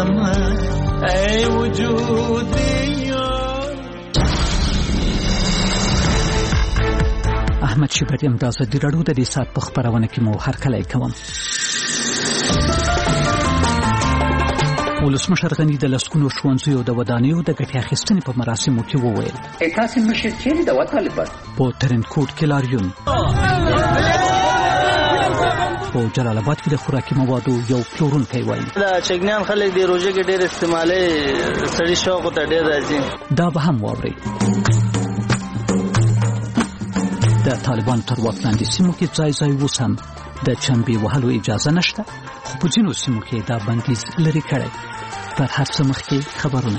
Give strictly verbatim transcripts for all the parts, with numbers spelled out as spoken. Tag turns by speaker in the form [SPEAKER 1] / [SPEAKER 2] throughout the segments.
[SPEAKER 1] لما ای وجود
[SPEAKER 2] احمد شبریم د ازادي راډیو د دې سات په خبرونه کې مو هرکلی کوم. ولسمشر غني د لسکونو ښوونځیو د ودانیو د ګټې اخیستنې په مراسمو کې وویل
[SPEAKER 3] تاسو مشر چیرې د وطالبان
[SPEAKER 2] په ترنکوټ کې لاریون په جلال آباد کې د خوراکي موادو یو پلورونکی وایي
[SPEAKER 4] دا چګنیان خلک د روژې کې ډېر استعمالي سړي شوق ته ډېر راځي.
[SPEAKER 2] دا به هم واورئ. د طالبان تر واک لاندې سیمو کې ځای ځای اوس هم د چنبې وهلو اجازه نشته، خو په ځینو سیمو کې دا بندیز لرې کړی. تر هر څه مخکې خبرونه.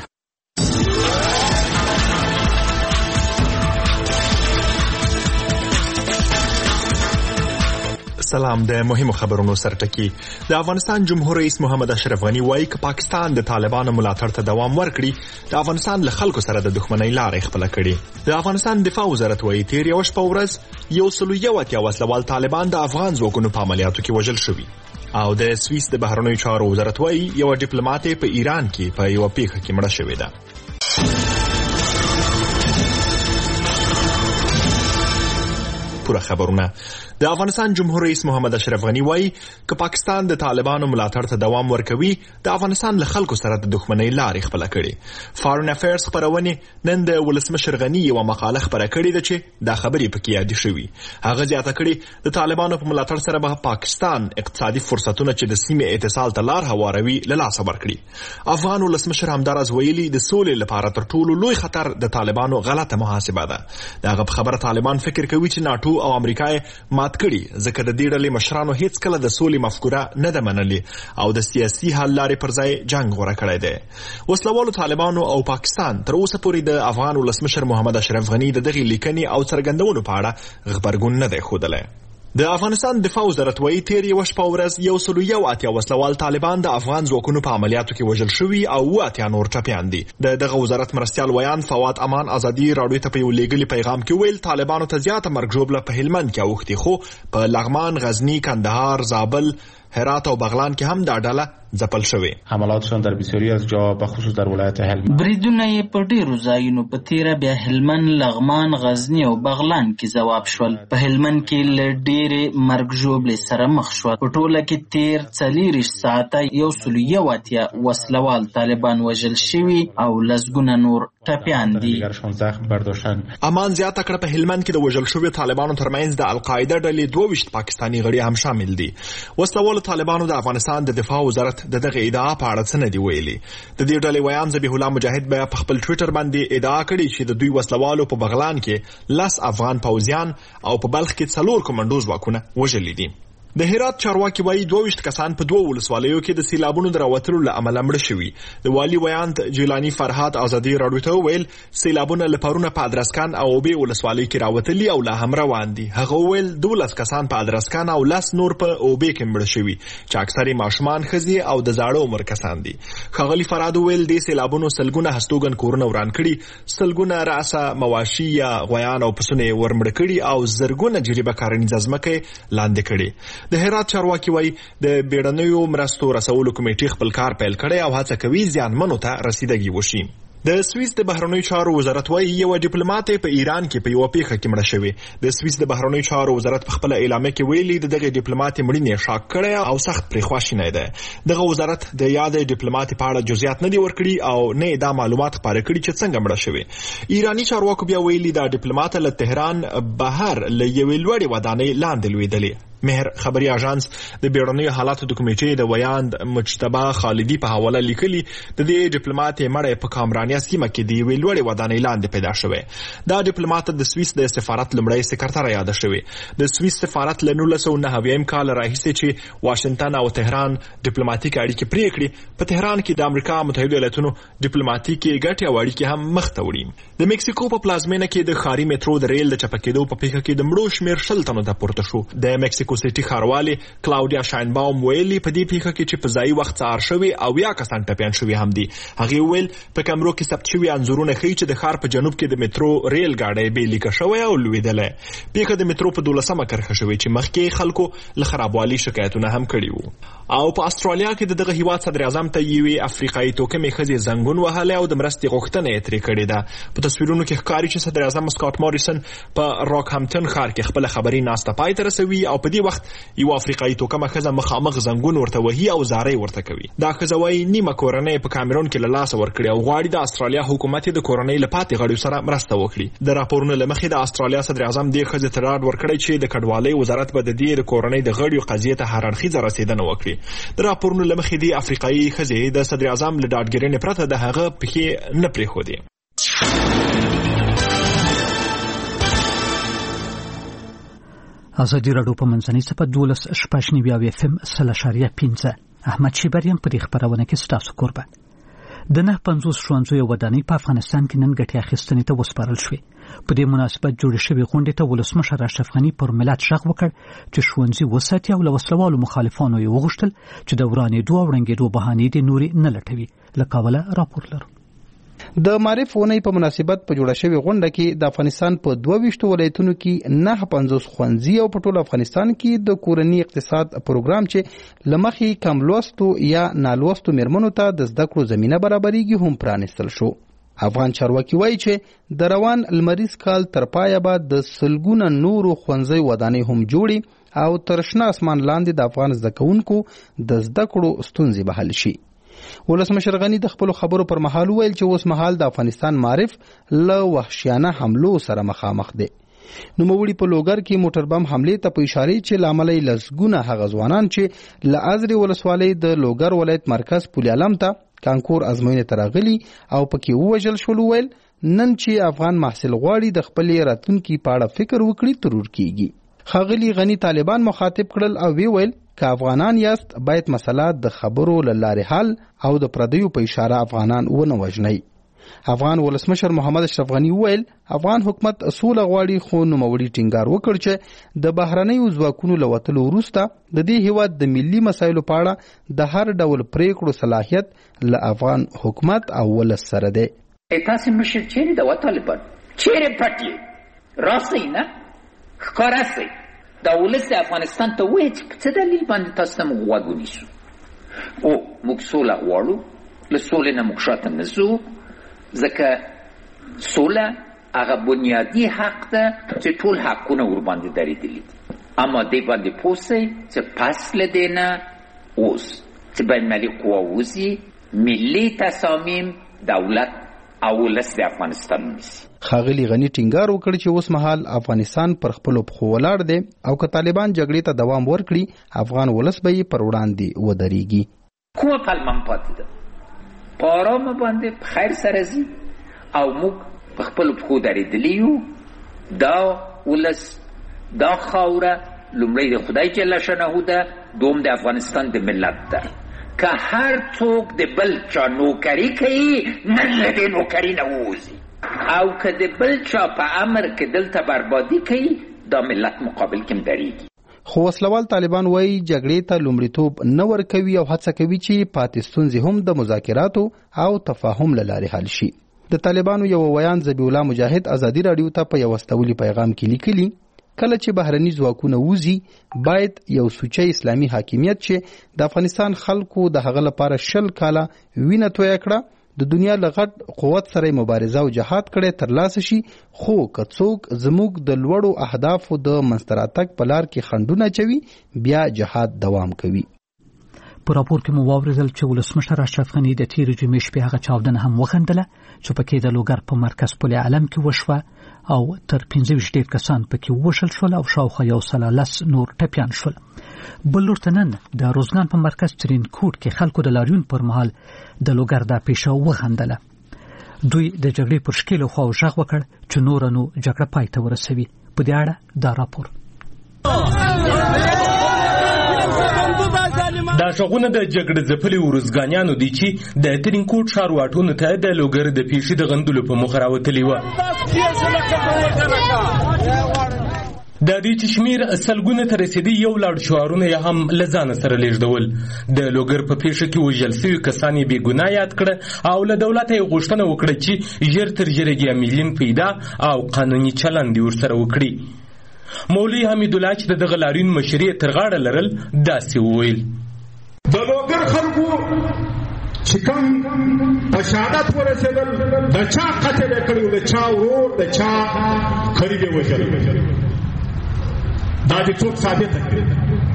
[SPEAKER 5] سلام. د مهمو خبرونو سرټکی. د افغانستان جمهور رئیس محمد اشرف غنی وایي چې پاکستان د طالبانو ملاتړ ته دوام ورکړي د افغانستان له خلکو سره د دښمنۍ لارې خپله کړي. د افغانستان دفاع وزارت وایي تیر یوه شپه ورځ یو سلو یو اتیا وسلوال طالبان د افغان ځواکونو په عملیاتو کې وژل شوي. او د سویس د بهرنیو چارو وزارت وایي یوه ډیپلوماتې په ایران کې په یوه پیښه کې مړه شوې ده. پوره خبرونه. د افغانستان جمهور رئیس محمد اشرف غنی وایي چې پاکستان د طالبانو ملاتړ ته دوام ورکوي د افغانستان له خلکو سره د دښمنۍ لارې خپله کړي. فارن افیرز خپرونې نن د ولسمشر غنی یوه مقاله خپره کړې ده چې دا خبرې پکې یادې شوي. هغه زیاته کړې د طالبانو په ملاتړ سره به پاکستان اقتصادي فرصتونه چې د سیمې اتصال ته لار هواروي له لاسه ورکړي. افغان ولسمشر همداراز ویلي د سولې لپاره تر ټولو لوی خطر د طالبانو غلطه محاسبه ده. د هغه په خبره طالبان فکر کوي چې ناټو او امریکا یې مات کړي ځکه د دې ډلې مشرانو هیڅ کله د سولې مفکوره نه ده منلې او د سیاسي حل لارې پر ځای جنګ غوره کړی دی. وسلوالو طالبانو او پاکستان تر اوسه پورې د افغان ولسمشر محمد اشرف غنی د دغې لیکنې او څرګندونو په اړه غبرګون نه دی ښودلی. د افغانستان دفاع وزارت وایي تیر یوه شپه ورځ یو سلو یو اتیا وسلوال طالبان د افغان ځواکونو په عملیاتو کې وژل شوي او اووه اتیا نور ټپیان دي. د دغه وزارت مرستیال ویان فواد امان ازادي راډیو ته په یو لیږلي پیغام کې ویل طالبانو ته زیاته مرګ ژوبله په هلمند کې اوښتې، خو په لغمان، غزنی، کندهار، زابل، هرات او بغلان کې هم دا ډله ځپل شوی.
[SPEAKER 6] حملاتشان در بسیاری از جا به خصوص در ولایت هلمند
[SPEAKER 7] بریدونه یې په ډیرو ځایونو په تیره بیا هلمند، لغمان، غزنی او بغلان کې ځواب شول. په هلمند کې له ډیرې مرګ ژوبلې سره مخ شول. په ټوله کې تیر څلېرویشت ساعته یو سلو یو اتیا وسلوال طالبان وژل شوي او لسګونه نور ټپیان دي.
[SPEAKER 5] امان زیاته کړه په هلمند کې د وژل شویو طالبانو ترمنځ د القاعده ډلې دوه ویشت پاکستاني غړي هم شامل دي. وسلوالو طالبانو د افغانستان د دفاع وزارت د دغه ادعا په اړه څه نه دی ویلي. د دې ډلې ویان ذبیح الله مجاهد بیا په خپل ټویټر باندې ادعا کړې چې د دوی وسلوالو په بغلان کې لس افغان پوځیان او په بلخ کې څلور کمانډو ځواکونه وژلي دي. د هرات چارواکي وایي دوه ویشت کسان په دوه ولسوالیو کې د سیلابونو د راوتلو له امله مړه شوي. د والي ویان جیلاني فرهاد ازادي راډیو ته وویل سیلابونه له پرونه په ادرسکان او اوبې ولسوالۍ کې راوتلي او لا هم روان دي. هغه وویل دولس کسان په ادرسکان او لس نور په اوبې کې مړه شوي چې اکثر یې ماشومان، ښځې او د زاړه عمر کسان دي. ښاغلي فرهاد وویل دې سیلابونو سلګونه هستوګن کورونه وران کړي، سلګونه راسه مواشي یا غویان او پسونه یې ورمړه کړي او زرګونه جریبه کارنیزه ځمکه یې لاندې کړي. د هرات چارواکي وایي د بیړنیو مرستو رسولو کمیټې خپل کار پیل کړی او هڅه کوي زیانمنو ته رسیدګي وشي. د سویس د بهرنیو چارو وزارت وایي یوه ډیپلوماتې په ایران کې په یوه پیښه کې مړه شوې. د سویس د بهرنیو چارو وزارت په خپله اعلامیه کې ویلي د دغې ډیپلوماتې مړینې شاک کړی او سخت پرې خواشینی دی. دغه وزارت د یادې ډیپلوماتې په اړه جزئیات نه دي ورکړي او نه یې دا معلومات خپاره کړي چې څنګه مړه شوې. ایراني چارواکو بیا ویلي دا ډیپلوماته له تهران بهر له یوې لوړې ودانۍ لاندې لوېدلې. مهر خبري اژانس د بیړنیو حالاتو د کمیټې د ویاند مجتبی خالدي په حواله لیکلي د دې ډیپلوماتې مړی په کامرانیا سیمه کې د یوې لوړې ودانۍ لاندې پیدا شوی. دا ډیپلوماته د سویس د سفارت لومړی سکرتره یاده شوې. د سویس سفارت له نولس سوه نهه اویایم کال راهیسې چې واشنګټن او تهران ډیپلوماټیک اړیکې پرې کړې، په تهران کې د امریکا متحده ایالاتونو ډیپلوماټیکي ګټې او اړیکې هم مخ ته وړي. د مکسیکو په پلازمینه کې د ښاري میټرو د ریل د چپه کېدو په پیښه کې د مړو شمېر شل تنو ته پورته شو. د مکسیکو مکسیکو سیټي ښاروالې کلاودیا شاینباوم ویلي په دې پیښه کې چې په ځایي وخت څار شوي او یا کسان ټپیان شوي هم دي. هغې وویل په کمرو کې ثبت شوي انځورونه ښیي چې د ښار په جنوب کې د مترو ریل ګاډی بې لیکه شوی او لوېدلی. پیښه د مترو په دولسمه کرښه شوې چې مخکې خلکو له خرابوالي شکایتونه هم کړي وو. او په استرالیا کې د دغه هیواد صدر اعظم ته یوې افریقایي توکمې ښځې زنګون وهلی او د مرستې غوښتنه یې ترې کړې ده. په تصویرونو کې ښکاري چې صدر اعظم سکاټ ماریسن په راکهمپټن ښار کې خپله خبري ناسته پای ته رسوي او په دې وخت یوه افریقایي توکمه ښځه مخامخ زنګون ورته وهي او زارۍ ورته کوي. دا ښځه وایي نیمه کورنۍ په کامرون کې له لاسه ورکړې او غواړي د استرالیا حکومت د کورنۍ له پاتې غړیو سره مرسته وکړي. د راپورونو له مخې د استرالیا صدر اعظم دې ښځې ته ډاډ ورکړی چې د کډوالۍ وزارت به د دې د کورنۍ د غړیو قضیې ته هر اړخیزه رسېدنه وکړي. د راپورونو له مخې دې افریقایي ښځې د صدر اعظم له ډاډګیرنې پرته د هغه پښې نه پرېښودې.
[SPEAKER 2] ازادي راډیو په منځنۍ صفحه دولس شپږ نوي او اف ام سل اشاریه پنځه احمد شیبریم په دې خپرونه کې ستاسو کوربه. د نه پنځوس ښوونځیو ودانۍ په افغانستان کې نن ګټې اخیستنې ته وسپارل شوې. په دې مناسبت جوړې شوې غونډې ته ولسمشر اشرف غني پر ملت غږ وکړ چې ښوونځي وساتي او له وسلوالو مخالفانو یې وغوښتل چې د ورانېدو او ړنګېدو بهانې دې نورې نه لټوي. له کابله راپور لرو.
[SPEAKER 8] د معرف اونۍ په مناسبت په جوړه شوې غونډه کې د افغانستان په دوه ویشتو ولایتونو کې نه پنځوس ښوونځي او په ټول افغانستان کې د کورني اقتصاد پروګرام چې له مخې کم لوستو یا نالوستو میرمنو ته د زده کړو زمینه برابرېږي هم پرانیستل شو. افغان چارواکي وایي چې د روان لمریز کال تر پایه به د سلګونه نورو ښوونځیو ودانۍ هم جوړي او تر شنه اسمان لاندې د افغان زده کوونکو د زده کړو ستونزې به حل شي. ولسمشر غني د خپل خبرو پر مهال ویل چې اوس مهال د افغانستان معرف له وحشیانه حملو سره مخامخ دی. نو موړي په لوګر کې موټر بم حمله ته په اشاره چې لامل لسګونه هغه ځوانان چې ل ازري ولسوالۍ د لوګر ولایت مرکز پول علم ته کانکور ازموینه ترغلي او پکې ووجل شول. ویل نن چې افغان محصل غواړي د خپل راتلونکي په اړه فکر وکړي ترور کیږي. خاغلی غني طالبان مخاطب کړل او وی ویل که افغانان یاست باید مسله د خبرو لاره حل او د پردیو په اشاره افغانان ونه وژني. افغان ولسمشر محمد اشرف غني ویل افغان حکومت سوله غواړي خو نوموړي ټینګار وکړ چې د بهرنیو ځواکونو له وتلو وروسته د دې هیواد د ملي مسایلو په اړه د هر ډول پریکړو صلاحیت له افغان حکومت او ولس سره دی.
[SPEAKER 3] تاسو مشر چیرې د طالبان چیرې پټي راسي نه ښکارا سي دا ولس افغانستان ته وایي چې څه دلیل باندې تاسو ته موږ غوږ ونیسو. او موږ سوله غواړو، له سولې نه موږ شاته نه ځو، ځکه سوله هغه بنیادي حق ده چې ټول حقونه ورباندې درېدلي دي. اما دې باندې پوه سئ چې پس له دې نه اوس چې بین‌المللي قوا وځي، ملي تصامیم دولت او ولس د افغانستان ونیسي.
[SPEAKER 8] خاغلی غني ټینګار وکړ چې اوس مهال افغانستان پر خپل پښو ولاړ دی او که طالبان جګړې ته دوام ورکړي افغان ولس به یې پر وړاندې ودرېږي.
[SPEAKER 3] کومه پلمه پاتې ده په آرامه باندې په خیر سره ځي او موږ په خپل پښو درېدلي یو. دا ولس دا خاوره لومړی د خدای جل شانه ده، دوم د افغانستان د ملت ده. که هر څوک د بل چا نوکري کوي نن له دې نوکري نه ووځي او که د بل چا په امر کې دلته بربادي کوي دا ملت مقابل کې درېږي.
[SPEAKER 8] خو وسلوال طالبان وایي جګړې ته لومړیتوب نه ورکوي او هڅه کوي چې پاتې ستونزې هم د مذاکراتو او تفاهم له لارې حل شي. د طالبانو یو ویان ذبیح الله مجاهد ازادي راډیو ته په یو استولي پیغام کې لیکلي کله چې بهرني ځواکونه وځي باید یو سوچه اسلامي حاکمیت چې د افغانستان خلکو د هغه لپاره شل کاله وینه تویه کړه د دنیا له غټ قوت سره مبارزه او جهاد کړي ترلاسه شي، خو که څوک زموږ د لوړو اهدافو د منځته راتګ په لار کې خنډونه اچوي بیا جهاد دوام کوي.
[SPEAKER 2] په راپور کې مو واورېدل چې ولسمشر اشرف غني د تېرې جمعې شپې هغه چاودنه هم وخندله چې پکې د لوګر په مرکز پل علم کې وشوه او تر پنځه ویشت ډېر کسان پکې ووژل شول او شاوخوا یو سل لس نور ټپیان شول. بل لور ته نن د روزګان په مرکز ترینکوټ کې خلکو د لاریون پر مهال د لوګر دا پیښه وخندله. دوی د جګړې پر شکیلو خوا غږ وکړ چې نور نو جګړه پای ته ورسوي. په دې اړه دا راپور.
[SPEAKER 9] دا شغونه د جګړې ځپلي ورزګانیانو دي چې د ترینکوټ ښار واټونو ته د لوګر د پیښې د غندلو په مخه راوتلي وه. د دې چې شمیر سلګونه ته رسیدي یو لاړ شعارونه یې هم له ځانه سره لیږدول. د لوګر په پیښه کې وژل سوي کسان یې بېګناه یاد کړه او له دولته یې غوښتنه وکړه چې ژر تر ژره ګیاملین پیدا او قانوني چلند یې ورسره وکړي. مولوي حمیدالله چې د دغه لاریون مشري یې تر غاړه لرل داسې وویل:
[SPEAKER 10] د لوګر خلکو چې کوم په شهادت ورسېدل، د چا قتل یې کړی، د چا ورور، د چا کړي یې وژل، دا دې څوک ثابته کړي؟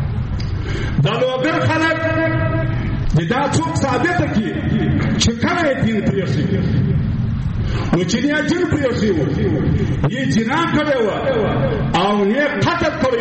[SPEAKER 10] د لوګر خلک دې دا څوک ثابته کړي چې کله یې دین پرېښی نو چې نه دین پرېښی و، یې جنا کړی و او نه قتل کړی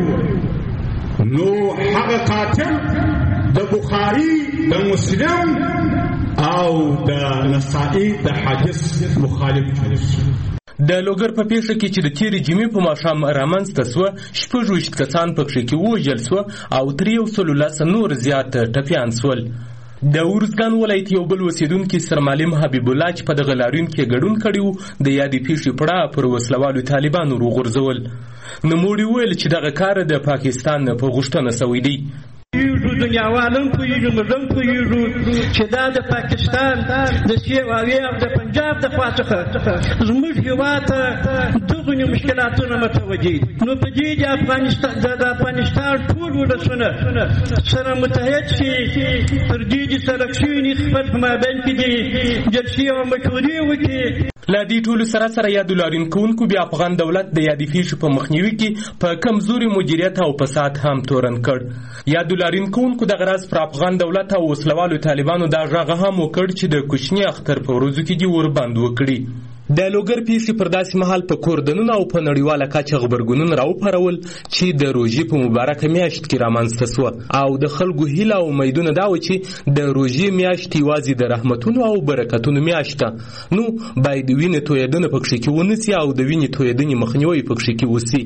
[SPEAKER 10] و، نو هغه قاتل د بخاري، د مسلم او د نسائی د حدیث مخالف شو.
[SPEAKER 9] د لوګر په پیښه کې چې د تیرې جمعې په ماښام رامنځته سوه، شپږ ویشت کسان پکښې کې ووژل سوه او تر یو سلو لس نور زیات ټپیان سول. د ارزګان ولایت یو بل اوسېدونکي سرمعلم حبیب الله چې په دغه لاریون کې ګډون کړی و، د یادې پیښې پړه پر وسلوالو طالبانو وغورځول. نوموړي وویل چې دغه کار د پاکستان په غوښتنه سوی دی.
[SPEAKER 11] دنیاوالم پوهېږو، موږ پوهېږو چې دا د پاکستان د سیوایي او د پنجاب د خوا څخه زموږ هېواد ته دغونې مشکلاتونه متوجه دي. نو په دې د افغانستان د افغانستان ټول ولسونه سره متحد شي، پر دې د سرک شوي خپل په مابین کې د جلسې او مشورې وکړي.
[SPEAKER 9] له دې ټولو سره سره یادو لاریون کوونکو بیا افغان دولت د یادې پیښې په مخنیوي کې په کمزوري مدیریت او فساد هم تورن کړ. یادو لاریون کوونکو دغه راز پر افغان دولت او وسلوالو طالبانو دا غږ هم وکړ چې د کوچني اختر په ورځو کې دې وربند وکړي. د لوګر پیښې پر داسې مهال په کوردنونو او په نړیواله کچه غبرګونونه راوپارول چې د روژې په مبارکه میاشت کې رامنځته سوه او د خلکو هیله او امیدونه دا و چې د روژې میاشت یوازې د رحمتونو او برکتونو میاشت ده، نو باید وینې تویېدنه پکښې کې ونه سي او د وینې تویېدنې مخنیوی پکښې کې وسي.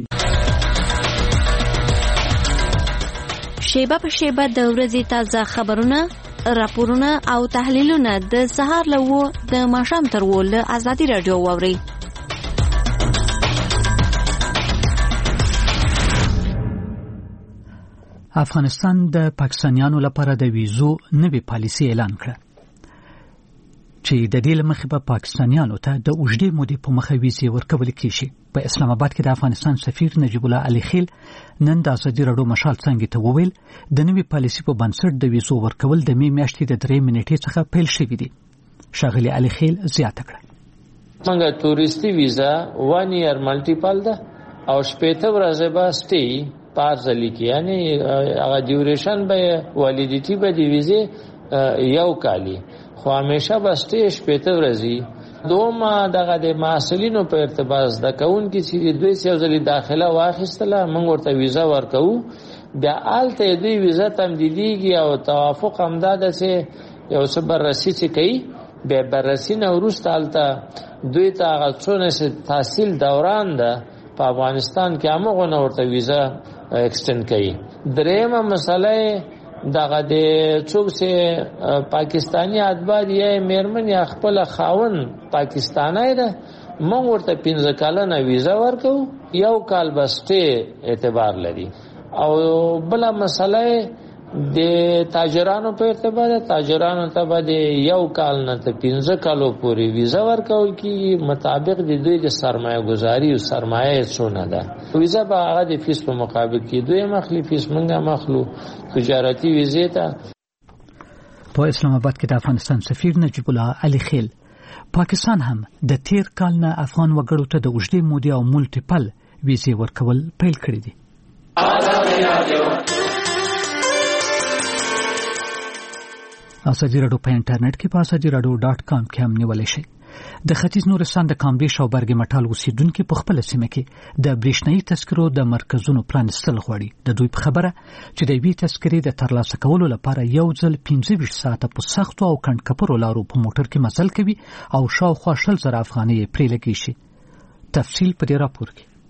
[SPEAKER 12] شیبه په شیبه د ورځې تازه خبرونه، راپورونه او تحلیلونه د سهار له اوو د ماښام تر اوو له ازادي راډیو واورئ.
[SPEAKER 2] افغانستان د پاکستانیانو لپاره د ویزو نوې پالیسي اعلان کړه چې د دې لمخې به پاکستانیانو ته د اوږدې مودې په مخه ویزې ورکول کېږي. په اسلام آباد کې د افغانستان سفیر نجیب الله علي خیل نن د ازادي راډیو مشال څنګه ته وویل د نوې پالیسي په بنسټ د ویزو ورکول د می میاشتې د درې منټې څخه پیل شوی دی. ښاغلي علي خیل زیاته کړه:
[SPEAKER 13] څنګه تورستی ویزا ون ایئر ملټیپل ده او شپږ ورځې به سټي پارځلی کې، یعنی هغه ډیوریشن به والیډیټي به دی ویزه یو کالی، خو همیشه به سټي شپږ ورځې. دوما دغه د محصلینو په ارتباط د کون کې چې دوی ځلې داخله واخیستله، موږ ورته ویزا ورکو، بیا آلته دوی ویزا تمدیدیږي او توافق هم دا ده چې یو څه بررسي چې کوي، بیا بررسي نه وروسته آلته دوی ته هغه څونه چې تحصیل دوران ده په افغانستان کې همغونه ورته ویزا ایکسټند کوي. درېیمه مسله دغه د څوک چې پاکستانی اتباع یا میرمن یا خپل خاون پاکستانی ده، موږ ورته پنځه کلنه ویزا ورکو، یو کال بسته اعتبار لري. او بله مسله د تاجرانو په ارتباط ده، تاجرانو ته به د یو کال نه تر پنځه کالو پورې ویزا ورکول کېږي مطابق د دوی د سرمایه ګذاري او سرمایه څونه ده. ویزا به هغه د فیس په مقابل کې دوی مخلي فیس موږ مخلو تجارتي ویزې ته.
[SPEAKER 2] په اسلام آباد کې د افغانستان سفیر نجیب الله علي خیل پاکستان هم د تیر کال نه افغان وګړو ته د اوږدې مودې او ملټیپل ویزې ورکول پیل کړي دي. ازادي راډیو په انټرنیټ کې په ازادي راډیو ډاټ کام کې هم نیولای شئ. د ختیځ نورستان د کامدیش او برګ مټال اوسیدونکو په خپل سیمه کې د برېښنايي تذکرو د مرکزونو پرانستل غواړي. د دوی په خبره چې د وی تذکرې د ترلاسه کولو لپاره یو ځل پنځه ویشت ساعته په سختو او کڼکپرو لارو په موټر کې مزل کوي او شاوخوا شل زره افغانۍ پرې لګي شي. تفصیل په دې راپور کې.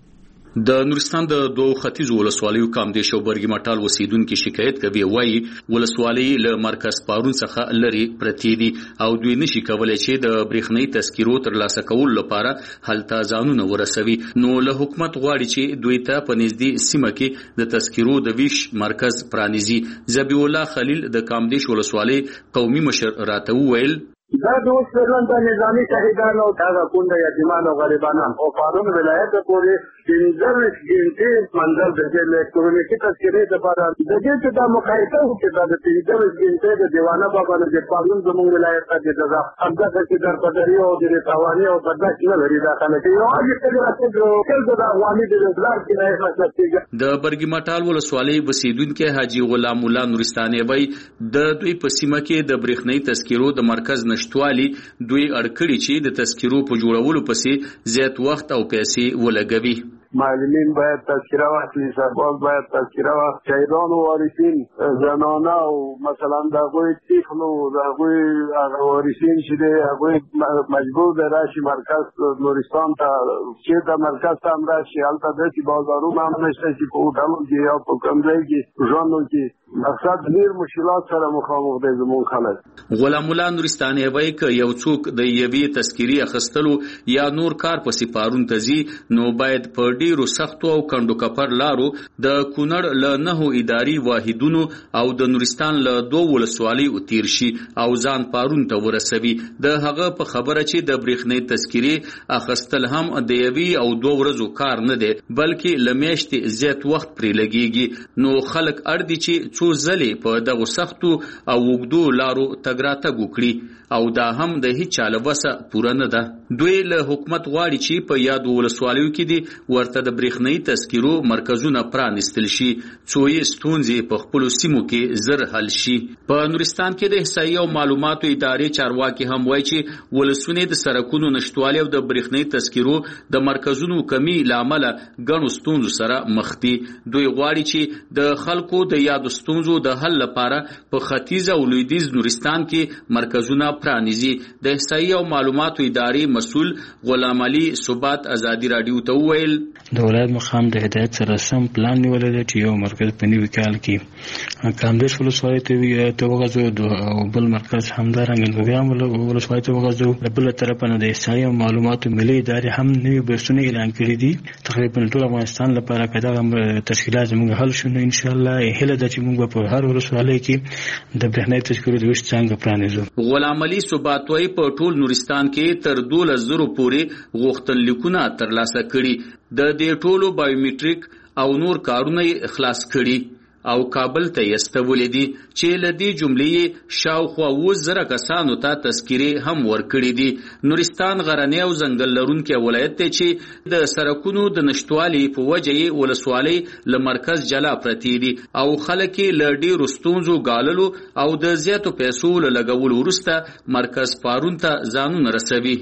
[SPEAKER 14] د نورستان د دوه ختیځو ولسوالیو کامدیش او برګی مټال اوسیدونکو شکایت کوي وایي ولسوالۍ له مرکز پارون څخه لري پرتی دي او دوی نشي کولای چې د برېښنايي تذکیرو ترلاسه کول لپاره هلته ځانونه ورسوي. نو له حکومت غواړي چې دوی ته په نږدې سیمه کې د تذکیرو د ویش مرکز پرانیزي. ذبیح الله خلیل د کامدیش ولسوالۍ قومي مشر راته وویل
[SPEAKER 15] دا دوست پرلن دا نظامی شهیدان او دا کونډه یتیمان او غریبانان او پارون ولایت پورې پنځه ګنټې منځل د الکترونیکي تذکرې لپاره د دې چې دا مقایسه وکړي دا د پنځه ګنټې د دیوانه بابا نه د پارون زموږ ولایت ته د ځا همدا چې در پدری او د تاوانی او بدک نه لري دا خلک یو هغه څه راځي چې د افغاني د دلار کې نه مسلسل
[SPEAKER 14] د برګی مټال ولسوالۍ بسیدونکو حاجی غلام الله نورستاني وای د دوی په سیمه کې د برېښنايي تذکرو د مرکز نشټوالي دوی اړکړي چې د تذکرو په جوړولو پسې زیات وخت او پیسې ولګوي.
[SPEAKER 15] معلمین باید تذکره واخلي، سرباز باید تذکره واخلي، شهیدان و وارثین زنانه او مثلا د هغوی طفلو د هغوی وارثین چې دی هغوی مجبور دی راشي مرکز نورستان ته چې د مرکز ته هم راشي. هلته داسې بازارونه هم نشته چې په هوټلو کې یا په کوم ځای کې ژوندو کې مقصد ډېر مشکلات سره مخامخ دی زموږ خلک.
[SPEAKER 14] غلام الله نورستاني وایي که یو څوک د یوې تذکرې اخیستلو یا نور کار پسې پارون ته ځي نو باید په ډیرو سختو او کندو کپر لارو د کونړ له نهو اداري واحدونو او د نورستان له دوه ولسوالیو تیر شي او ځان پارون ته ورسوي. د هغه په خبره چې د برېښنايي تذکرې اخیستل هم د یوې او دوه ورځو کار نه دی بلکې له میاشتې زیات وخت پرې لګیږي. نو خلک اړ دي چې څو ځلې په دغو سختو او اوږدو لارو تګ راتګ وکړي او دا هم د هیڅ چا له وسه پوره نه ده. دوی له حکومت غواړي چې په یادو ولسوالیو کې دي ورته د برېښنايي تذکرو مرکزونه پرانیستل شي څو یې ستونزې په خپلو سیمو کې زر حل شي. په نورستان کې د احصایې او معلوماتو ادارې چارواکي هم وایي چې ولسونه د سړکونو نشتوالي او د برېښنايي تذکرو د مرکزونو کمی له امله ګڼو ستونزو سره مخ دي. دوی غواړي چې د خلکو د یادو ستونزو د حل لپاره په ختیځ او لویدیځ نورستان کې مرکزونه پرانیزي. د احصایې او معلوماتو ادارې مسؤل غلام علي ثبات ازادي رادیو ته وویل
[SPEAKER 16] د ولایت مقام د هدایت سره سم پلان نیولې ده چې یو مرکز په نوي کال کې کامدیش ولسوالۍ ته وغځو او بل مرکز همدارنګه نوریان ولسوالۍ ته وغځو. بله طرفه نه د احصایې او معلوماتو ملي ادارې هم نوي بحثونه اعلان کړي دي تقریبا ټول افغانستان لپاره که دغه تشکیلات زموږ حل شو نو انشاءالله هیله ده چې موږ په هر ولسوالۍ کې د برېښنايي تذکرو د ویش څانګه پرانیزو.
[SPEAKER 14] غلام علي ثبات وایي په ټول نورستان کې تر دولس زرو پورې غوښتنلیکونه ترلاسه کړي. د دې ټولو بایومیټریک او نور کارونه یې خلاص کړي او کابل ته یې استولې دي چې له دې جملې شاوخوا اووه زره کسانو ته تذکرې هم ورکړي دي. نورستان غرنی او ځنګل لرونکی ولایت دی چې د سړکونو د نشتوالي په وجه یې ولسوالۍ له مرکز جلا پرتې دي او خلک یې له ډېرو ستونزو ګاللو او د زیاتو پیسو له لګولو وروسته مرکز پارون ته ځانونه رسوي.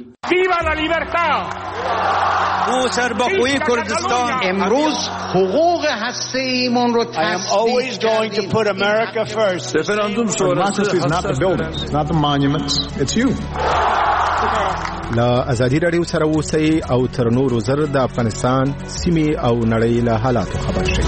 [SPEAKER 17] ما سربخوی کردستان امروز حقوق هسته ایمان رو تصدیق
[SPEAKER 10] Referendum sonrası is not the buildings, not the monuments, it's you.
[SPEAKER 18] لا ازادي رادیو سره اوسئ او تر نورو زر د افغانستان سیمې او نړۍ له حالاتو خبر شئ.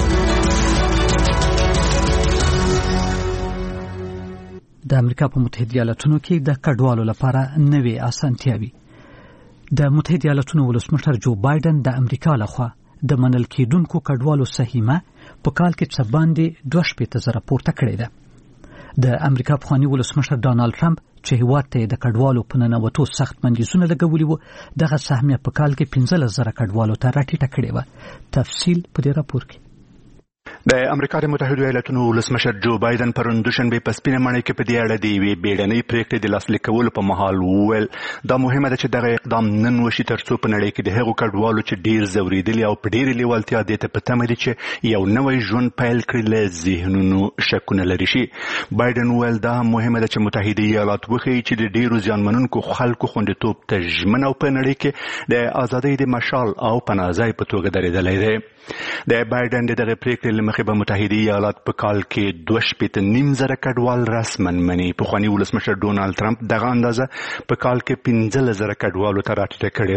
[SPEAKER 2] د امریکا په متحده ایالاتونو کې د کډوالو لپاره نوې اسانتیاوي. د متحده ایالاتونو ولسمشر جو بایدن د امریکا لخوا د منل کېدونکو کډوالو سهمه په کال کې څه باندې دوه شپېته زره پورته کړې ده. د امریکا پخوانی ولسمشر ډانالډ ټرمپ چې هیواد ته د کډوالو په ننوتو سخت بندیزونه لګولي وو دغه سهمه په کال کې پنځلس زره کډوالو ته راټیټه کړې وه. تفصیل په دې راپور کې.
[SPEAKER 19] د امریکا د متحده ایالاتونو ولسمشر جو بایدن پرون دوشنبه په سپینه ماڼۍ کې په دې اړه د یوې بیړنۍ پریکړې د لاسلیک کولو په مهال وویل دا مهمه ده چې دغه اقدام نن وشي ترڅو په نړۍ کې د هغو کډوالو چې ډیر ځورېدلي او په ډېرې لیوالتیا دې ته په تمه دي چې یو نوی ژوند پیل کړي له ذهنونو شکونه لرې شي. بایدن وویل دا هم مهمه ده چې متحده ایالات وښیي چې د ډېرو زیانمنونکو خلکو خوندیتوب ته ژمن او په نړۍ کې د ازادۍ د مشال او پناه ځای په توګه درېدلی دی. د بایدن د دغه پریکړې له مخې به متحده ایالات په کال کې دوه شپېته نیم زره کډوال رسما مني. پخواني ولسمشر ډونالډ ټرمپ دغه اندازه په کال کې پنځلس زره کډوالو ته راټیټه کړې وه.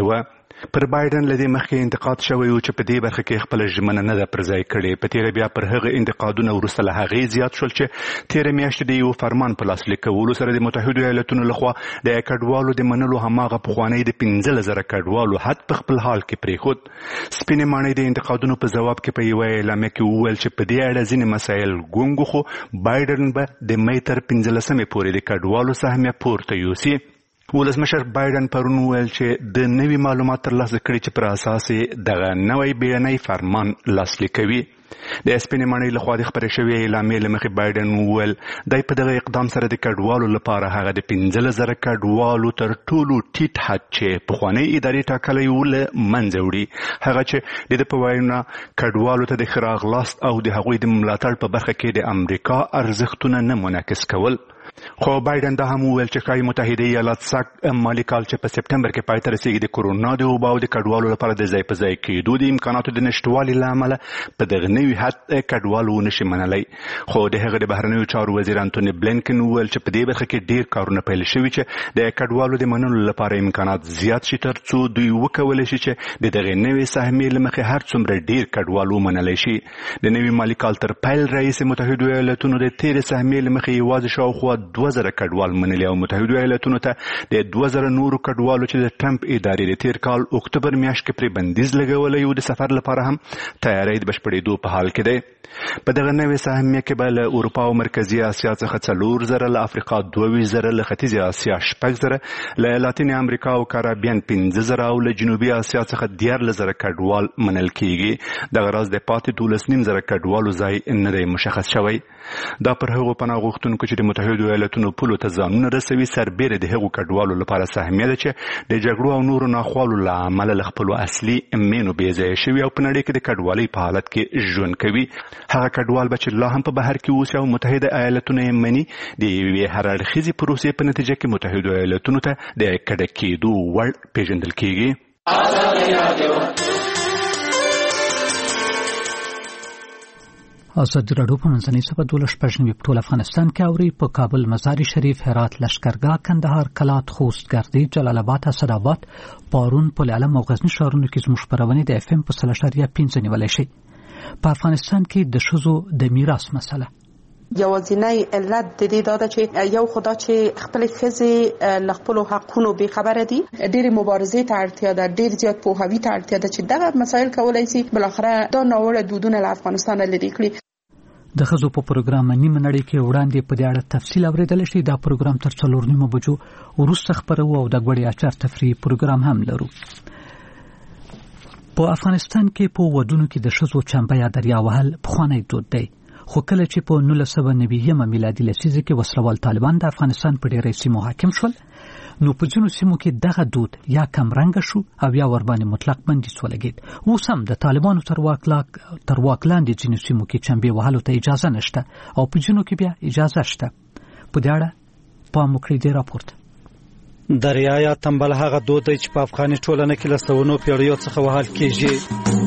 [SPEAKER 19] پر بایدن لدی مخکې انتقاد شوی و چې په دې برخه کې خپل ژمنه نه ده پر ځای کړې. په تیره بیا پر هغه انتقادونه وروسته له هغې زیات شول چې تیره میاشت د یو فرمان په لاسلیک کولو سره د متحدو ایالتونو لخوا د کډوالو د منلو هماغه پخوانی د پنځلس زره کډوالو حد په خپل حال کې پرېښود. سپینې ماڼۍ د انتقادونو په ځواب کې په یوه اعلامیه کې وویل چې په دې اړه ځینې مسایل ګونګ خو بایدن به د می تر پنځلسمې پورې د کډوالو سهمیه پورته یوسي. ولسمشر بایدن پرون وویل چې د نوي معلومات ترلاسه کړي چې پر اساس یې دغه نوی بیړنی فرمان لاسلیک کوي. د سپینې ماڼۍ لخوا د خپرې شوې اعلامیې له مخې بایدن وویل دی په دغه اقدام سره د کډوالو لپاره هغه د پنځلس زره کډوالو تر ټولو ټیټ حد چې پخوانۍ ادارې ټاکلی و له منځه وړي. هغه چې د ده په وینا کډوالو ته د ښه راغلاست او د هغوی د ملاتړ په برخه کې د امریکا ارزښتونه نه منعکس کول. خو بایدن دا هم وویل چې ښایي متحده ایالات سږ مالي کال چې په سپټمبر کې پای ته رسیږي د کورونا د وبا او د کډوالو لپاره د ځای په ځای کېدو د امکاناتو د نشتوالي له امله په دغه نوي حد کډوالو ونشي منلی. خو د هغه د بهرنیو چارو وزیر انتوني بلینکن وویل چې په دې برخه کې ډېر کارونه پیل شوي چې د کډوالو د منلو لپاره امکانات زیات شي تر څو دوی وکولی شي چې د دغې نوې سهمیې له مخې هر څومره ډېر کډوال ومنلی شي. د نوي مالي کال تر پیل رئیس متحدو ایالتونو د تېرې سهمیې له مخې یوازې شاوخوا دوه زره کډوال منلي او متحدو ایالتونو ته د دوه زره نورو کډوالو چې د ټرمپ ادارې د تېر کال اکتوبر میاشت کې پرې بندیز لګولی و د سفر لپاره هم تیاری د بشپړېدو په حال کې دی. په دغه نوې سهمیه کې به له اروپا او مرکزي اسیا څخه څلور زره، له افریقا دوه ویشت زره، له ختیځې اسیا شپږ زره، له لاتین امریکا او کارابین پنځه زره او له جنوبي اسیا څخه دیارلس زره کډوال منل کېږي. دغه راز د پاتې دولس نیم زره کډوالو ځای نه دی مشخص شوی. دا پر هغو پناه غوښتونکو چې د متحدو ایالتونو پولو ته ځانونه رسوي سربیره د هغو کډوالو لپاره سهمیه ده چې د جګړو او نورو ناخوالو له امله له خپلو اصلي مینو بېځایه شوي او په نړۍ کې د کډوالۍ په حالت کې ژوند کوي. هغه کډوال به چې لا هم په بهر کې اوسي او متحده ایالتونه یې مني د یوې هر اړخیزې پروسې په نتیجه کې متحدو ایالتونو ته د کډه کېدو وړ پیژندل کېږي.
[SPEAKER 2] ازادي راډیو په منځنۍ سبا دولس شپږ نوي په ټول افغانستان کې اوري. په کابل، مزار شریف، هرات، لشکرګاه، کندهار، کلات، خوست، ګردې، جلال آباد، اسداباد، پارون، پل علم او غزني ښارونو کې زموږ خپرونې د اف ام په سل اشاریه پنځه نیولی شي. په افغانستان کې د ښځو د میراث مسله
[SPEAKER 20] یوازینی علت د دې دا ده چې یو خدا چې خپل ښځې له خپلو حقونو بې خبره دي، ډېرې مبارزې ته اړتیا ده، ډېر زیات پوهاوي ته اړتیا ده چې دغه مسایل کولی شي بالاخره دا ناوړه دودونه له افغانستانه لرې کړي.
[SPEAKER 2] د ښځو په پروګرام نیمه نړۍ کې وړاندې په دې اړه تفصیل اورېدلی شي. دا پروګرام تر څلور نیمو بجو وروسته خپروو او د ګوړې اچار تفریحي پروګرام هم لرو. په افغانستان کې په ودونو کې د ښځو چمبه یا دریا وهل پخوانی دود دی. خو کله چې په نولس سوه نوي یمه میلادي لسیزه کې وسلوال طالبان د افغانستان په ډېرې سیمو حاکم شول، نو په ځینو سیمو کې دغه دود یا کم رنګه شو او یا ورباندې مطلق بندیز ولګېد. اوس هم د طالبانو تر واک لاندې ځینو سیمو کې چمبې وهلو ته اجازه نشته او په ځینو کې بیا اجازه شته. په دې اړه پام وکړئ دې راپور ته.
[SPEAKER 21] دریا یا تنبل هغه دود دی چې په افغاني ټولنه کې له سوونو پیړیو څخه وهل کېږي.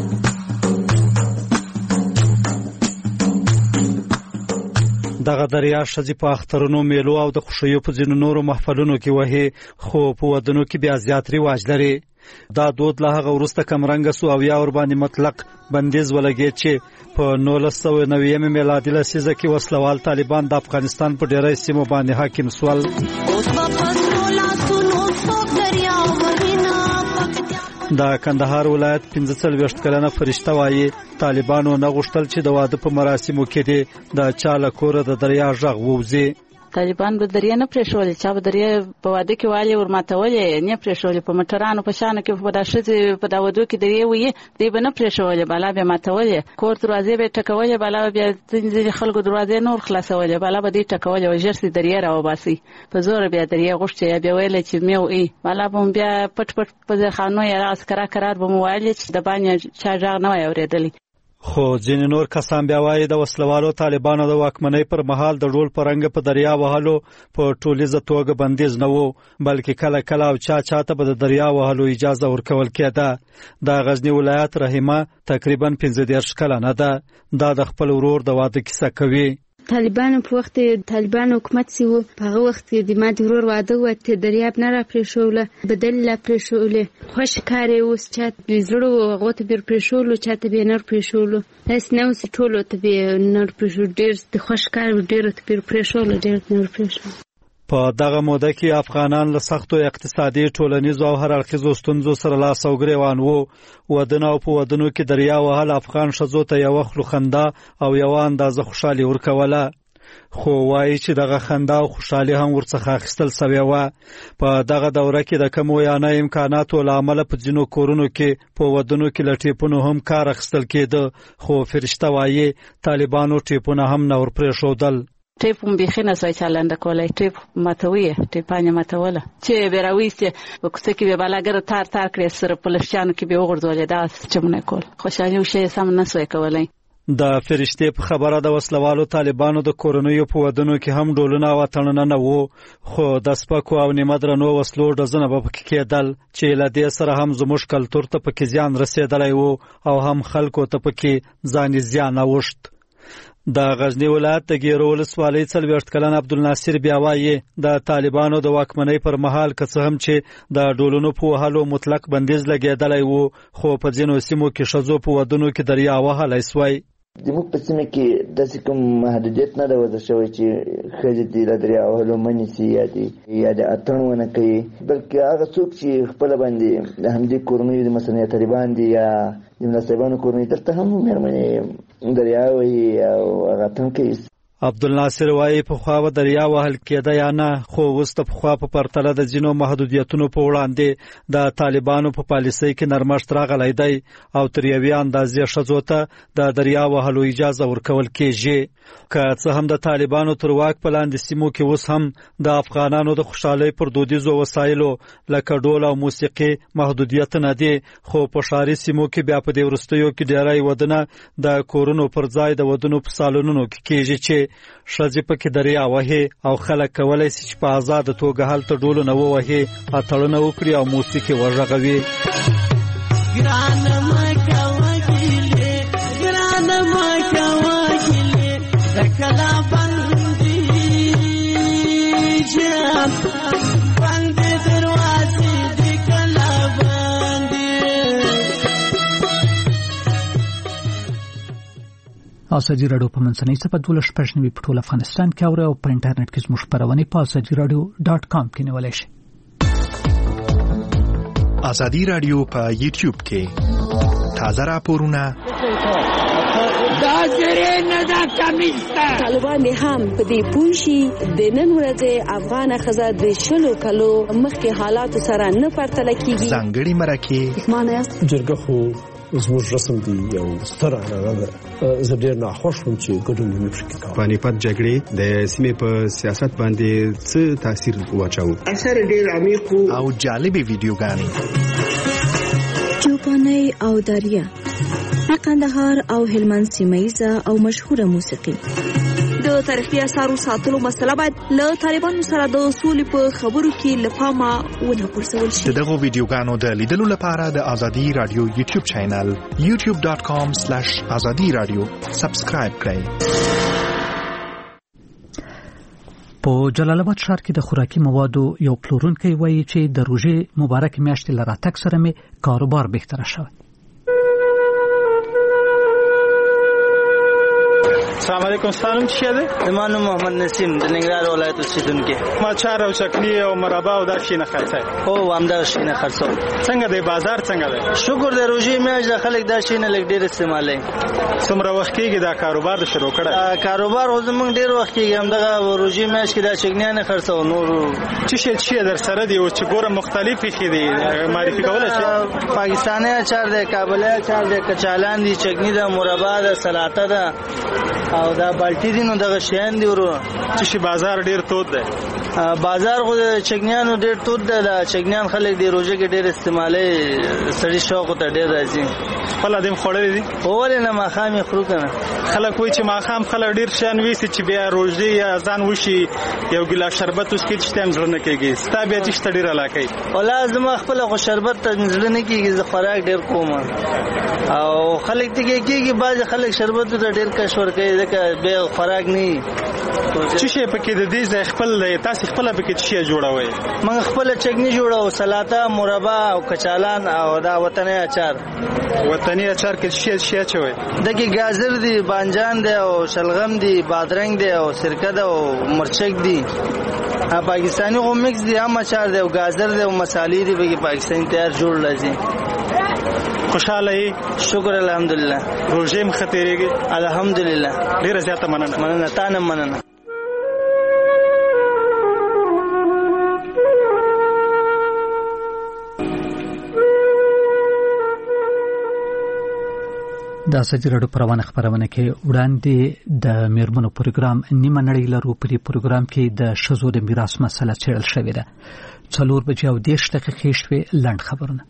[SPEAKER 21] دغه دریا ښځې په اخترونو، میلو او د خوښیو په ځینو نورو محفلونو کې وهي، خو په ودونو کې بیا زیات رواج لري. دا دود له هغه وروسته کمرنګه سو او یا ورباندې مطلق بندیز ولګېد چې په نولس سوه نوي یمه میلادي لسیزه کې وسلوال طالبان د افغانستان په ډېری سیمو باندې حاکم سول. د کندهار ولایت پنځه څلوېښت کلنه فرشته وایي طالبانو نه غوښتل چې د واده په مراسمو کې دې د چا له کوره د دریا غږ ووځي.
[SPEAKER 22] طالبان به دریا نه پرېښولې، چا به دریا په واده کې والې ورماتولې نه پرېښولې. په موټرانو په شانو کې په دا ښځې په دا ودو کې دریا وي دی به نه پرېښولې، بالا به ماتولې. کور دروازې به ټکولې، بالا به بیا ځینې خلکو دروازې نور خلاصولې، بالا به دې ټکولې او ژر سي دریا راوباسي. په زور بیا دریا غوښتې یا بیا ویلې چې میو ای بالا به بیا پټ پټ په ځخانو یا عسکر قرار به مو وایي چې د باندې چا ځاغ نه وای اورېدلی.
[SPEAKER 21] خو ځینې نور کسان بیا وایي د وسلوالو طالبانو د واکمنۍ پر مهال د ډول په رنګ په دریا وهلو په ټولیزه توګه بندیز نه و، بلکې کله کله او چا چاته به د دریا وهلو اجازه ورکول کېده. د غزني ولایت رحیمه تقریبا پنځه دېرش کلنه ده. دا د خپل ورور د واده کیسه کوي.
[SPEAKER 1] طالبانو په وخت طالبان حکومت سی وو په هغه وخت د ما د ورور واده وته دریاب نه را پرېښوله بدل لا پرېښوله خوش کار اوس چا د زړه هغه ته بیر پرېښولو چا ته به نه پرېښولو اس نو سی ټولو ته به نه پرېښول ډېر د خوش کار ډېر ته بیر پرېښول ډېر نه پرېښول.
[SPEAKER 21] په دغه موده کې افغانان له سختو اقتصادي ټولنیزو او هر اړخیزو ستونزو سره لاس او ګریوان وو. ودونه او په ودونو کې دریا وهل افغان ښځو ته یوه خلو خندا او یوه اندازه خوشحالي ورکوله، خو وایي چې دغه خندا او خوشحالي هم ورڅخه اخیستل سوې وه. په دغه دوره کې د کمو یا نه امکاناتو له امله په ځینو کورونو کې په ودونو کې له ټیپونو هم کار اخیستل کېده، خو فرشته وایي طالبانو ټیپونه هم نه ورپرېښودل.
[SPEAKER 22] ټیپ هم بیخي نه سوی چلنده کولی، ټیپ ماتوي ټیپانې ماتوله چې به راویستې په کوڅه کې به بلاګره تار تار کړې سره په لښچانو کې به وغورځولې دا چمونه کول خوشحالي وشي سم نه سوی کولی.
[SPEAKER 21] د فرشتې په خبره د وسلوالو طالبانو د کورنیو په ودونو کې هم ډولونه او اتڼونه نه وو، خو د سپکو او نیمه درنو وسلو ډزونه به پکې کېدل چې له دې سره هم زموږ کلتور ته پکې زیان رسېدلی وو او هم خلکو ته پکې ځاني زیان اوښت. د غزنی ولایت د ګیرو ولسوالۍ څلوېښت کلن عبدالناصر بیا وایي د طالبانو د واکمنۍ پر مهال که څه هم چې د ډولونو په وهلو مطلق بندیز لګېدلی وو، خو په ځینو سیمو کې ښځو په ودونو کې دریا وهلی سوی.
[SPEAKER 4] زموږ په سیمه کې داسې کوم محدودیت نه ده وضع شوی چې ښځې دې له دریا وهلو منې سي یا دې یا د اتڼ ونه کوي، بلکې هغه څوک چې خپله باندې د همدې کورنیو د مثلا طالبان دي یا د مناسبانو کورنۍ دلته هم مېرمنې دریا وهي او هغه اتڼ کوي.
[SPEAKER 21] عبدالناصر وایي پخوا به دریا وهل کېده یا نه، خو اوس د پخوا په پرتله د ځینو محدودیتونو په وړاندې د طالبانو په پالیسۍ کې نرمښت راغلی دی او تر یوې اندازې ښځو ته د دریا وهلو اجازه ورکول کېږي. که څه هم د طالبانو تر واک په لاندې سیمو کې اوس هم د افغانانو د خوشحالۍ پر دودیزو وسایلو لکه ډول او موسیقي محدودیتونه دي، خو په ښاري سیمو کې بیا په دې وروستیو کې ډیری ودونه د کورونو پر ځای د ودونو په سالونونو کې کېږي چې ښځې پکې دریا وهي او خلک کولی سي چې په ازاده توګه هلته ډولونه ووهي، اتړونه وکړي او موسیقي وغږوي.
[SPEAKER 2] اساجي رادیو په منځنۍ صفحه دولس شپږ نوي په ټول افغانستان کې اوري او په انټرنیټ کې زموږ خپرونې په اساجي رادیو ډاټ کام کې نیولای شئ.
[SPEAKER 5] ازادي رادیو په یوټیوب کې تازه راپورونه
[SPEAKER 23] دا زری نه دا کمیستا طالبان هم په دې پوښي د نن ورځې افغان خزه د شلو کلو مخکې حالات سره نه پرتل کیږي.
[SPEAKER 5] ځانګړي مرکه
[SPEAKER 23] معنی
[SPEAKER 24] جرګه خو زموږ رسم دی یو ستر هغه زه ډېر ناخوښ وم چې ګډون مې پکې کاوه.
[SPEAKER 25] پانیپت جګړې د سیمې په سیاست باندې څه تاثیر واچاوه؟
[SPEAKER 23] اثر ډېر عمیق
[SPEAKER 5] او جالبې ویډیوګانې
[SPEAKER 23] چوپاني او دریا قندهار او هلمند سیمه او مشهوره موسیقي. د تاریخي اثارو ساتلو مسله باید له طالبانو سره د اصول په خبرو کې لپاره ونه پرسول شي.
[SPEAKER 5] دغه ویډیوګانو د لیدلو لپاره د ازادي رادیو یوټیوب چینل یوټیوب ډاټ کام سلیش ازادي رادیو سبسکرایب کړئ.
[SPEAKER 2] په جلال آباد ښار کې د خوراکي موادو یو پلورونکی وایي چې د روژې مبارک میاشتې له راتګ سره مې کاروبار بهتره شوی.
[SPEAKER 26] السلام علیکم. ستاسو څه ده؟
[SPEAKER 27] زما نوم محمد نسیم د ننګرهار ولایت اوسیدونکی.
[SPEAKER 26] ما چار او چکنی او مربا او دا شي نه خرڅای.
[SPEAKER 27] او همدا شي نه خرڅو.
[SPEAKER 26] څنګه دی بازار څنګه دی؟
[SPEAKER 27] شکر د روزي میاش د خلک دا شي نه لګ ډیر استعمالي.
[SPEAKER 26] څومره وخت کېږي دا کاروبار د شروع کړه؟
[SPEAKER 27] کاروبار خو زمونږ ډیر وخت کېږي، همدغه روزي میاش کې دا شګنیا نه خرڅو. نور
[SPEAKER 26] چې شي چې در سره دی او چې ګوره مختلفې خې دي معرفي کولای شي.
[SPEAKER 27] پاکستاني اچار دی، کابلي اچار دی، کچالان دي، چکنی ده، مربا ده، سلاطه ده او دا بالټی دي. نو دغه شیان دی ورو
[SPEAKER 26] چې بازار ډیر تود دی.
[SPEAKER 27] بازار خو چکنیانو ډېر تود ده. د چکنیان خلک د روژه کې ډېر استعمالوي. سړي شوق ته ډېر راځي.
[SPEAKER 26] خپل ادم خوړلې دي
[SPEAKER 27] ولې نه ماښام یې خورو کنه.
[SPEAKER 26] خلک وایي چې ماښام خلک ډېر شیان ویسي چې بیا روژې یا اذان وشي یو ګیلاس شربت وڅښي چې ټایم زړه نه کېږي. ستا بیا چې شته ډېر علاقه یې
[SPEAKER 27] والله زما خپله خو شربت ته زړه نه کېږي. زه خوراک ډېر کوم او خلک ته کېږي. بعضې خلک شربتو ته ډېر کش ورکوي ځکه بیا خوراک نه وي.
[SPEAKER 26] څه شی پکې د دې ځای خپل تاسې خپله پکې څه شی جوړوئ؟
[SPEAKER 27] موږ خپله چکني جوړوو، سلاته، مربا او کچالان او دا وطني اچار.
[SPEAKER 26] وطني اچار کې څه شی اچوئ؟
[SPEAKER 27] دغه گازر دی، بانجان دی او شلغم دی، بادرنګ دی او سرکه ده او مرچک دی. پاکستانی غو مکس دی، هم اچار دی او گازر دی او مصالې دی. به پاکستانی تیار جوړ لازم.
[SPEAKER 26] خوشاله یې؟
[SPEAKER 27] شکر الحمدلله.
[SPEAKER 26] روژې مخه تېرېږي؟
[SPEAKER 27] الحمدلله.
[SPEAKER 26] ډېره زیاته مننه.
[SPEAKER 27] مننه تا نه مننه.
[SPEAKER 2] د ازادي راډیو پر روانه خبرونه کې وړاندې د میرمنو پروګرام نیمه نړۍ لرو. په دې پروګرام کې د ښځو د میراث مسله څېړل شوې ده. څلور بجې او دېرش دقیقې شوې. لنډ خبرونه.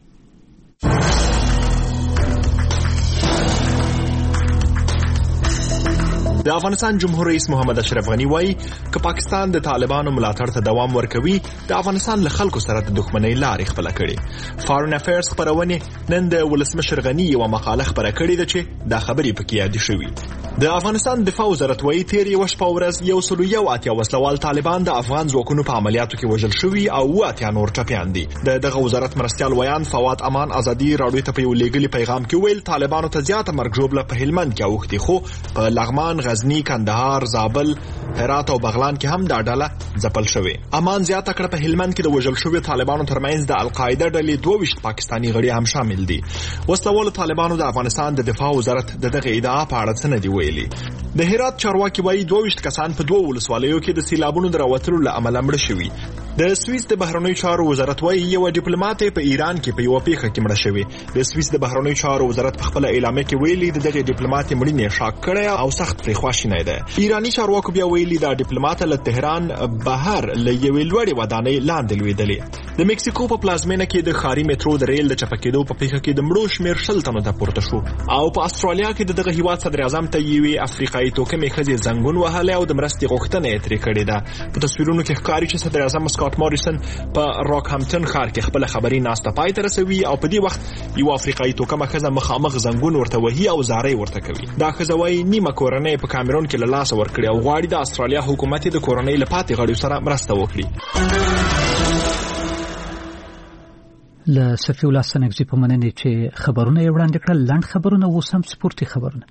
[SPEAKER 5] د افغانستان جمهور رئیس محمد اشرف غنی وایي که پاکستان د طالبانو ملاتړ ته دوام ورکوي د افغانستان له خلکو سره د دښمنۍ لارې خپله کړي. فارن افیرز خپرونې نن د ولسمشر غنی یوه مقاله خپره کړې ده چې دا خبرې پکې یادې شوي. د افغانستان دفاع وزارت وایي تېر یوه شپه ورځ یو سلو یو اتیا وسلوال طالبان د افغان ځواکونو په عملیاتو کې وژل شوي او اوه اتیا نور ټپیان دي. د دغه وزارت مرستیال ویان فواد امان ازادي راډیو ته په یو لیږلي پیغام کې ویل طالبانو ته زیاته مرګ ژوبله په هلمند کې اوښتې، خو په لغمان، غزني، کندهار، زابل، هرات او بغلان کې هم دا ډله ځپل شوې. امان زیاته کړه په هلمند کې د وژل شویو طالبانو ترمنځ د القاعده ډلې دوه ویشت پاکستاني غړي هم شامل دي. وسلوالو طالبانو د افغانستان د دفاع وزارت د دغه ادعا په اړه څه نه دي ویلي. د هرات چارواکي وایي دوه ویشت کسان په دوه ولسوالیو کې د سیلابونو د راوتلو له امله مړه شوي. د سویس د بهرنیو چارو وزارت وایي یوه ډیپلومات په ایران کې په یوه پیښه کې مړه شوې. د سویس د بهرنیو چارو وزارت په خپله اعلامیه کې ویلي د دغې ډیپلومات مړینې شاک کړی او سخت پرې خواشینی دی. ایراني چارواکو بیا ویلي دا ډیپلومات له تهران بهر له یوې لوړې ودانۍ لاندې لوېدلې. د میکسیکو په پلازمینه کې د ښاري میټرو د ریل د چپه کېدو په پیښه کې د مړو شمېر شل تنو ته پورته شو. او په استرالیا کې د دغه هیواد صدر اعظم ته یوې افریقایي توکمې ښځې زنګون وهلی او د مرستې غوښتنه یې ترې کړې ده. په تصویرونو کې ښکاري چې صدر اعظم سکاټ ماریسن په راکهمپټن ښار کې خپله خبري ناسته پای ته رسوي او په دې وخت یوه افریقایي توکمه ښځه مخامخ زنګون ورته وهي او زارۍ ورته کوي. دا ښځه وایي نیمه کورنۍ په کامرون کې له لاسه ورکړې او غواړي د استرالیا حکومت د کورنۍ له پاتې غړیو سره مرسته وکړي.
[SPEAKER 2] له صفي الله سنګزي په مننې چې خبرونه یې وړاندې کړل. لنډ خبرونه اوس هم سپورتي خبرونه.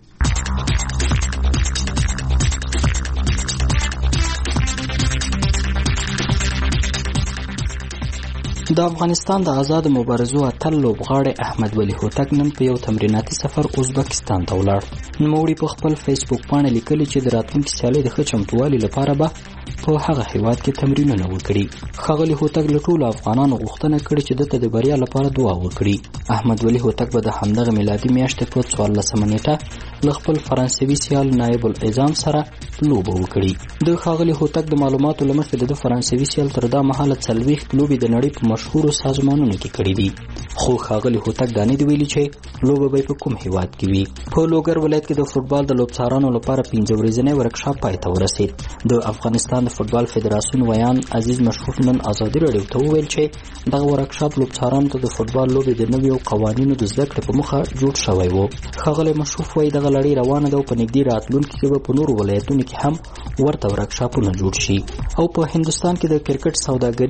[SPEAKER 3] د افغانستان د آزاد مبارزو اتل لوبغاړی احمد ولی هوتک نن په یو تمریناتي سفر ازبکستان ته ولاړ. نوموړي په خپل فیسبوک باندې لیکلي چې د راتلونکي سیالۍ د ښه چمتووالي لپاره به په هغه هیواد کې تمرینونه وکړي. ښاغلي هوتک له ټولو افغانانو غوښتنه کړې چې دته د بریا لپاره دعا وکړي. احمد ولی هوتک به د همدغه میلادي میاشتې په څوارلسمه نیټه له خپل فرانسوي سیال نایب العظام سره لوبه وکړي. د ښاغلي هوتک د معلوماتو له مخې د فرانسوي سیال تر دا مهاله څلوېښت لوبې د نړۍ په مشهورو سازمانونو کې کړي دي، خو ښاغلي هوتک دا نه دي ویلي چې لوبه به په کوم هیواد کې وي. په لوګر ولایت کې د فوټبال د لوبڅارانو لپاره پنځه ورځنی ورکشاپ پای ته ورسید. د افغانستان د فوټبال فدراسیون ویان عزیز مشروف نن ازادي راډیو ته وویل چې دغه ورکشاپ لوبڅارانو ته د فوټبال لوبې د نویو قوانینو د زده کړې په موخه جوړ شوی و. ښاغلی مشروف وایي دغه لړۍ روانه ده او په نږدې راتلونکي کې به په نورو ولایتونو کې هم ورته ورکشاپونه جوړ شي. او په هندوستان کې د کرکټ سوداګري